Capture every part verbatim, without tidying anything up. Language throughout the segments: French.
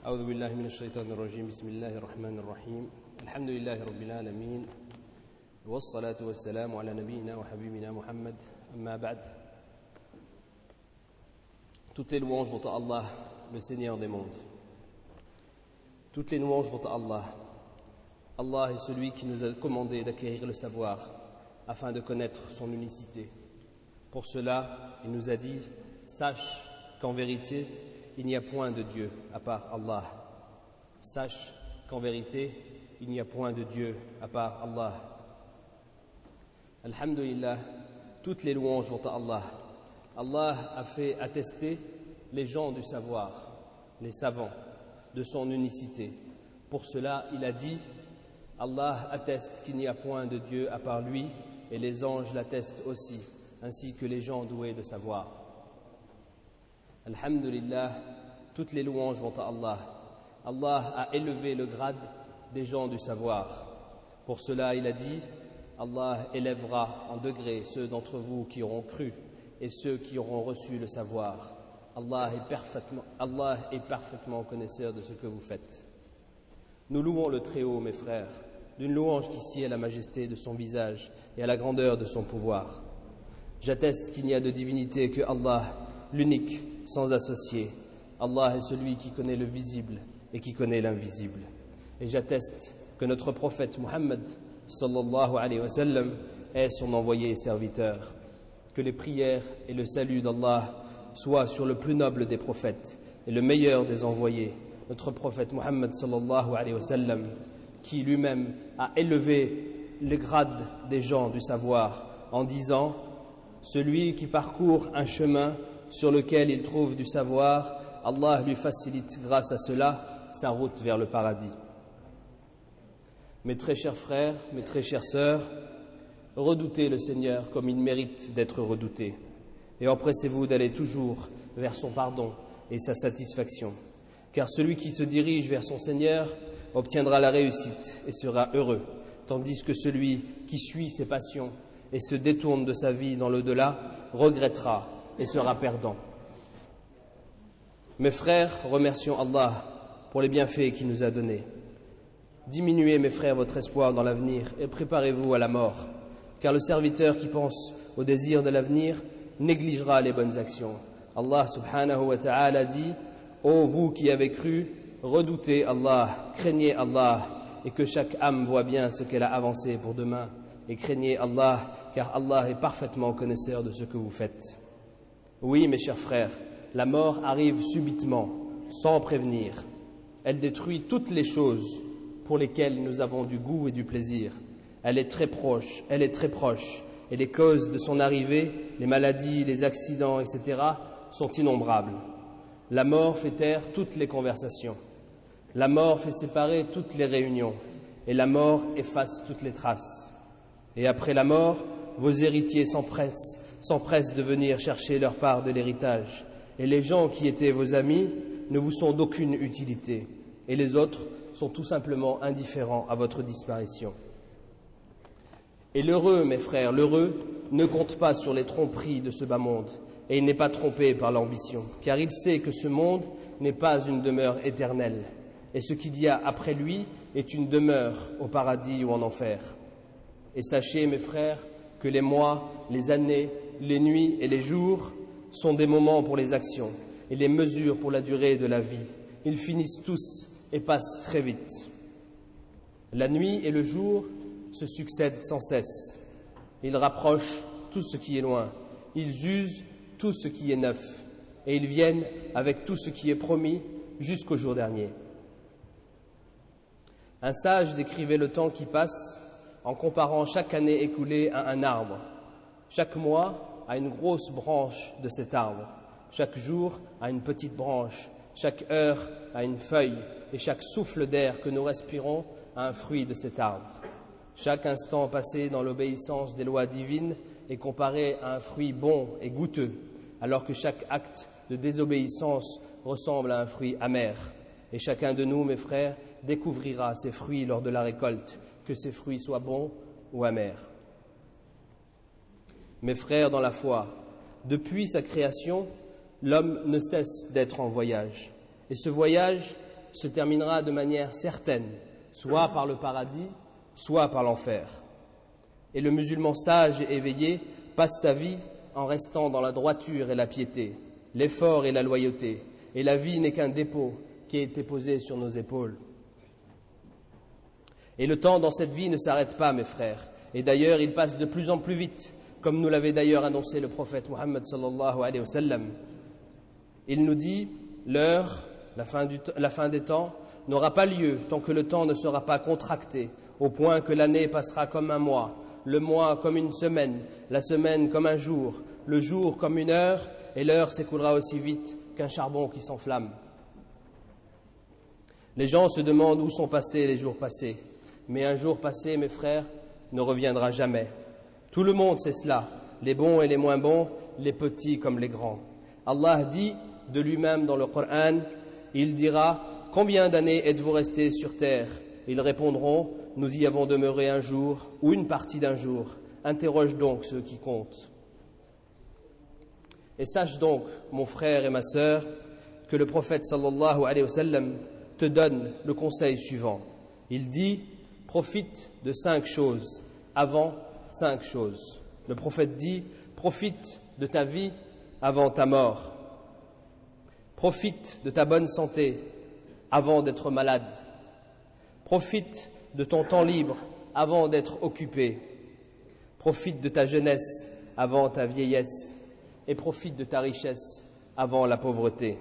أعوذ بالله من الشيطان الرجيم بسم الله الرحمن الرحيم الحمد لله رب العالمين والصلاة والسلام على نبينا وحبيبنا محمد أما بعد. Toutes les louanges vont à Allah, le Seigneur des mondes. Toutes les louanges vont à Allah. Allah est celui qui nous a commandé d'acquérir le savoir afin de connaître son unicité. Pour cela, il nous a dit: sache qu'en vérité, il n'y a point de Dieu à part Allah. Sache qu'en vérité, il n'y a point de Dieu à part Allah. Alhamdulillah, toutes les louanges vont à Allah. Allah a fait attester les gens du savoir, les savants, de son unicité. Pour cela, il a dit: Allah atteste qu'il n'y a point de Dieu à part lui, et les anges l'attestent aussi, ainsi que les gens doués de savoir. Alhamdulillah, toutes les louanges vont à Allah. Allah a élevé le grade des gens du savoir. Pour cela, il a dit: Allah élèvera en degrés ceux d'entre vous qui auront cru et ceux qui auront reçu le savoir. Allah est parfaitement, Allah est parfaitement connaisseur de ce que vous faites. Nous louons le Très-Haut, mes frères, d'une louange qui sied à la majesté de son visage et à la grandeur de son pouvoir. J'atteste qu'il n'y a de divinité que Allah, l'unique, sans associé. Allah est celui qui connaît le visible et qui connaît l'invisible. Et j'atteste que notre prophète Muhammad sallallahu alayhi wa sallam est son envoyé et serviteur. Que les prières et le salut d'Allah soient sur le plus noble des prophètes et le meilleur des envoyés, notre prophète Muhammad sallallahu alayhi wa sallam, qui lui-même a élevé le grade des gens du savoir en disant: celui qui parcourt un chemin sur lequel il trouve du savoir, Allah lui facilite grâce à cela sa route vers le paradis. Mes très chers frères, mes très chères sœurs, redoutez le Seigneur comme il mérite d'être redouté, et empressez-vous d'aller toujours vers son pardon et sa satisfaction, car celui qui se dirige vers son Seigneur obtiendra la réussite et sera heureux, tandis que celui qui suit ses passions et se détourne de sa vie dans l'au-delà regrettera et sera perdant. Mes frères, remercions Allah pour les bienfaits qu'il nous a donnés. Diminuez, mes frères, votre espoir dans l'avenir et préparez-vous à la mort, car le serviteur qui pense au désir de l'avenir négligera les bonnes actions. Allah subhanahu wa ta'ala dit: ô vous qui avez cru, redoutez Allah, craignez Allah, et que chaque âme voit bien ce qu'elle a avancé pour demain, et craignez Allah, car Allah est parfaitement connaisseur de ce que vous faites. Oui, mes chers frères, la mort arrive subitement, sans prévenir. Elle détruit toutes les choses pour lesquelles nous avons du goût et du plaisir. Elle est très proche, elle est très proche, et les causes de son arrivée, les maladies, les accidents, et cetera, sont innombrables. La mort fait taire toutes les conversations. La mort fait séparer toutes les réunions, et la mort efface toutes les traces. Et après la mort, vos héritiers s'empressent, s'empressent de venir chercher leur part de l'héritage. Et les gens qui étaient vos amis ne vous sont d'aucune utilité, et les autres sont tout simplement indifférents à votre disparition. Et l'heureux, mes frères, l'heureux ne compte pas sur les tromperies de ce bas monde, et il n'est pas trompé par l'ambition, car il sait que ce monde n'est pas une demeure éternelle, et ce qu'il y a après lui est une demeure au paradis ou en enfer. Et sachez, mes frères, que les mois, les années, les nuits et les jours sont des moments pour les actions et les mesures pour la durée de la vie. Ils finissent tous et passent très vite. La nuit et le jour se succèdent sans cesse. Ils rapprochent tout ce qui est loin. Ils usent tout ce qui est neuf. Et ils viennent avec tout ce qui est promis jusqu'au jour dernier. Un sage décrivait le temps qui passe en comparant chaque année écoulée à un arbre, chaque mois à une grosse branche de cet arbre, chaque jour à une petite branche, chaque heure à une feuille et chaque souffle d'air que nous respirons à un fruit de cet arbre. Chaque instant passé dans l'obéissance des lois divines est comparé à un fruit bon et goûteux, alors que chaque acte de désobéissance ressemble à un fruit amer. Et chacun de nous, mes frères, découvrira ses fruits lors de la récolte, que ces fruits soient bons ou amers. Mes frères dans la foi, depuis sa création, l'homme ne cesse d'être en voyage. Et ce voyage se terminera de manière certaine, soit par le paradis, soit par l'enfer. Et le musulman sage et éveillé passe sa vie en restant dans la droiture et la piété, l'effort et la loyauté, et la vie n'est qu'un dépôt qui a été posé sur nos épaules. Et le temps dans cette vie ne s'arrête pas, mes frères, et d'ailleurs il passe de plus en plus vite, comme nous l'avait d'ailleurs annoncé le prophète Muhammad sallallahu alayhi wa sallam. Il nous dit, l'heure, la fin, du, la fin des temps, n'aura pas lieu tant que le temps ne sera pas contracté, au point que l'année passera comme un mois, le mois comme une semaine, la semaine comme un jour, le jour comme une heure, et l'heure s'écoulera aussi vite qu'un charbon qui s'enflamme. Les gens se demandent où sont passés les jours passés, mais un jour passé, mes frères, ne reviendra jamais. Tout le monde sait cela, les bons et les moins bons, les petits comme les grands. Allah dit de lui-même dans le Coran, il dira, combien d'années êtes-vous restés sur terre? Ils répondront, nous y avons demeuré un jour ou une partie d'un jour. Interroge donc ceux qui comptent. Et sache donc, mon frère et ma sœur, que le prophète sallallahu alayhi wa sallam te donne le conseil suivant. Il dit, profite de cinq choses avant cinq choses. Le prophète dit, profite de ta vie avant ta mort. Profite de ta bonne santé avant d'être malade. Profite de ton temps libre avant d'être occupé. Profite de ta jeunesse avant ta vieillesse. Et profite de ta richesse avant la pauvreté.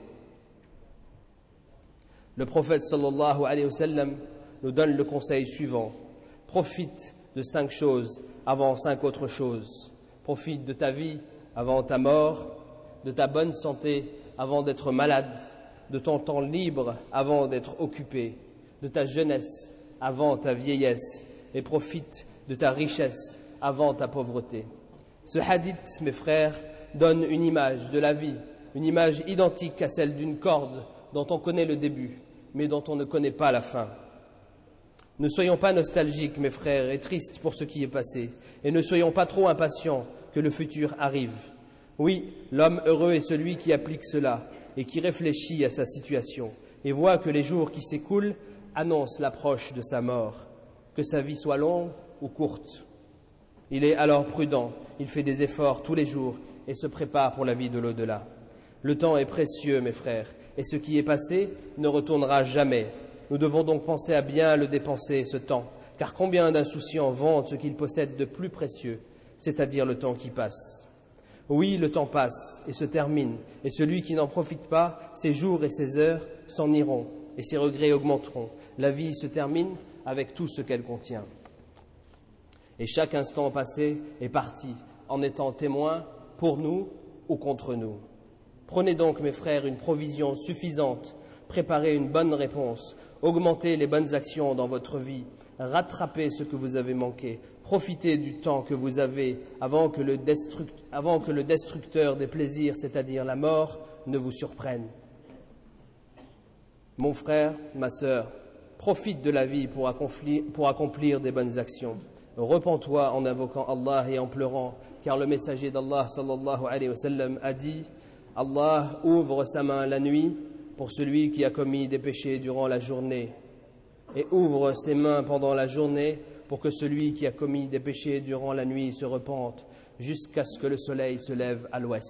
Le prophète sallallahu alayhi wa sallam nous donne le conseil suivant. Profite de cinq choses avant cinq autres choses. Profite de ta vie avant ta mort, de ta bonne santé avant d'être malade, de ton temps libre avant d'être occupé, de ta jeunesse avant ta vieillesse, et profite de ta richesse avant ta pauvreté. Ce hadith, mes frères, donne une image de la vie, une image identique à celle d'une corde dont on connaît le début, mais dont on ne connaît pas la fin. Ne soyons pas nostalgiques, mes frères, et tristes pour ce qui est passé, et ne soyons pas trop impatients que le futur arrive. Oui, l'homme heureux est celui qui applique cela et qui réfléchit à sa situation et voit que les jours qui s'écoulent annoncent l'approche de sa mort, que sa vie soit longue ou courte. Il est alors prudent, il fait des efforts tous les jours et se prépare pour la vie de l'au-delà. Le temps est précieux, mes frères, et ce qui est passé ne retournera jamais. Nous devons donc penser à bien le dépenser, ce temps, car combien d'insouciants vendent ce qu'ils possèdent de plus précieux, c'est-à-dire le temps qui passe. Oui, le temps passe et se termine, et celui qui n'en profite pas, ses jours et ses heures s'en iront, et ses regrets augmenteront. La vie se termine avec tout ce qu'elle contient. Et chaque instant passé est parti, en étant témoin pour nous ou contre nous. Prenez donc, mes frères, une provision suffisante, préparez une bonne réponse, augmentez les bonnes actions dans votre vie, rattrapez ce que vous avez manqué, profitez du temps que vous avez avant que le, destruct... avant que le destructeur des plaisirs, c'est-à-dire la mort, ne vous surprenne. Mon frère, ma sœur, profite de la vie pour accomplir, pour accomplir des bonnes actions. Repens-toi en invoquant Allah et en pleurant, car le messager d'Allah sallallahu alayhi wa sallam a dit « Allah ouvre sa main la nuit pour celui qui a commis des péchés durant la journée et ouvre ses mains pendant la journée pour que celui qui a commis des péchés durant la nuit se repente jusqu'à ce que le soleil se lève à l'ouest. »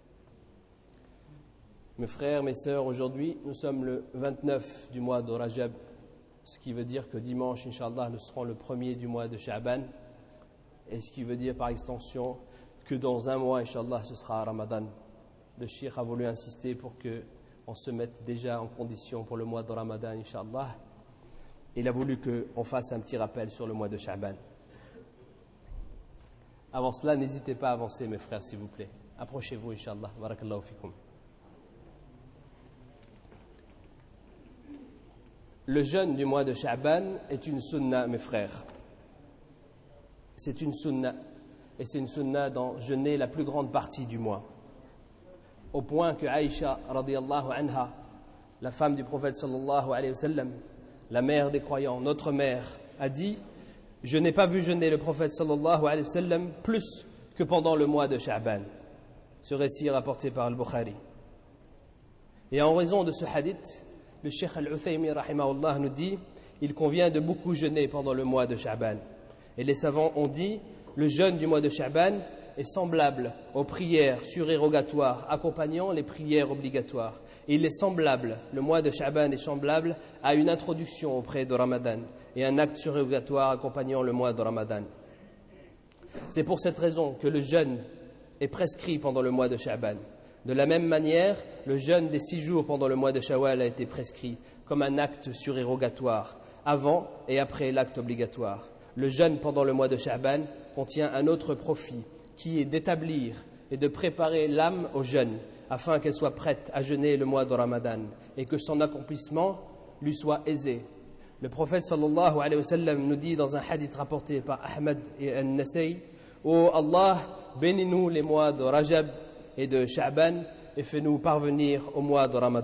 Mes frères, mes sœurs, aujourd'hui, nous sommes le vingt-neuf du mois de Rajab, ce qui veut dire que dimanche, Inch'Allah, nous serons le premier du mois de Sha'ban, et ce qui veut dire par extension que dans un mois, Inch'Allah, ce sera Ramadan. Le Cheikh a voulu insister pour qu'on se mette déjà en condition pour le mois de Ramadan, Inch'Allah. Il a voulu qu'on fasse un petit rappel sur le mois de Sha'ban. Avant cela, n'hésitez pas à avancer, mes frères, s'il vous plaît. Approchez-vous, Inch'Allah. Barakallahu fikum. Le jeûne du mois de Sha'ban est une sunna, mes frères. C'est une sunna. Et c'est une sunna dans jeûner la plus grande partie du mois. Au point que Aïcha, radiyallahu anha, la femme du prophète sallallahu alayhi wa sallam, la mère des croyants, notre mère, a dit « Je n'ai pas vu jeûner le prophète sallallahu alayhi wa sallam plus que pendant le mois de Sha'ban. » Ce récit est rapporté par Al-Bukhari. Et en raison de ce hadith, le Cheikh Al-Uthaymi rahimahullah nous dit « Il convient de beaucoup jeûner pendant le mois de Sha'ban ». Et les savants ont dit « Le jeûne du mois de Sha'ban est semblable aux prières surérogatoires accompagnant les prières obligatoires. Et il est semblable, le mois de Sha'ban est semblable à une introduction auprès de Ramadan et un acte surérogatoire accompagnant le mois de Ramadan. C'est pour cette raison que le jeûne est prescrit pendant le mois de Sha'ban. De la même manière, le jeûne des six jours pendant le mois de Shawwal a été prescrit comme un acte surérogatoire, avant et après l'acte obligatoire. Le jeûne pendant le mois de Sha'ban contient un autre profit, qui est d'établir et de préparer l'âme au jeûne, afin qu'elle soit prête à jeûner le mois de Ramadan, et que son accomplissement lui soit aisé. Le prophète sallallahu alayhi wa sallam nous dit dans un hadith rapporté par Ahmad et An-Nasai, « Ô Allah, bénis-nous les mois de Rajab et de Sha'ban et fais-nous parvenir au mois de Ramadan. »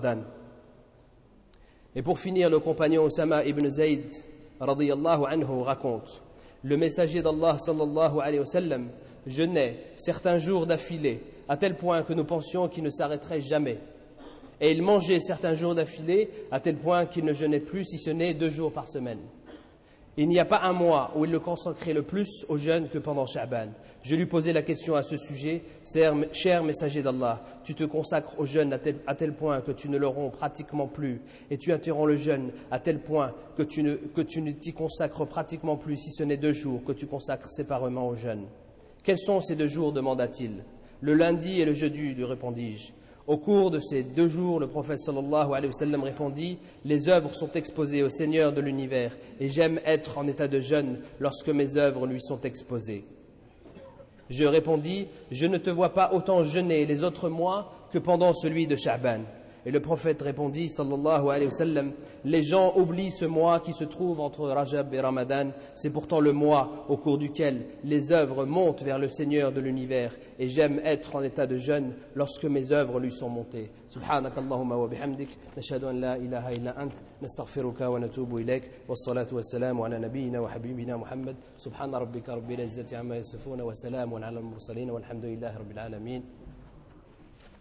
Et pour finir, le compagnon Osama ibn Zayd radiyallahu anhu raconte: le messager d'Allah sallallahu alayhi wa sallam jeûnait certains jours d'affilée, à tel point que nous pensions qu'il ne s'arrêterait jamais. Et il mangeait certains jours d'affilée, à tel point qu'il ne jeûnait plus, si ce n'est deux jours par semaine. Il n'y a pas un mois où il le consacrait le plus au jeûne que pendant Sha'ban. Je lui posais la question à ce sujet: cher messager d'Allah, tu te consacres au jeûne à tel, à tel point que tu ne le romps pratiquement plus, et tu interromps le jeûne à tel point que tu ne, que tu ne t'y consacres pratiquement plus, si ce n'est deux jours que tu consacres séparément au jeûne. Quels sont ces deux jours demanda-t-il. Le lundi et le jeudi, lui répondis-je. Au cours de ces deux jours, le prophète sallallahu alayhi wa sallam répondit: les œuvres sont exposées au Seigneur de l'univers, et j'aime être en état de jeûne lorsque mes œuvres lui sont exposées. Je répondis: je ne te vois pas autant jeûner les autres mois que pendant celui de Sha'ban. Et le prophète répondit sallallahu alayhi wa sallam: les gens oublient ce mois qui se trouve entre Rajab et Ramadan. C'est pourtant le mois au cours duquel les œuvres montent vers le Seigneur de l'univers, et j'aime être en état de jeûne lorsque mes œuvres lui sont montées. Subhanak Allahumma wa bihamdik, nashhadu an la ilaha illa ant, nastaghfiruka wa natubu ilayk, wassalatu wassalamu ala nabiyyina wa habibina Muhammad. Subhana rabbika rabbil izzati amma yasifun wa salamun ala al-mursalin walhamdulillahi rabbil alamin.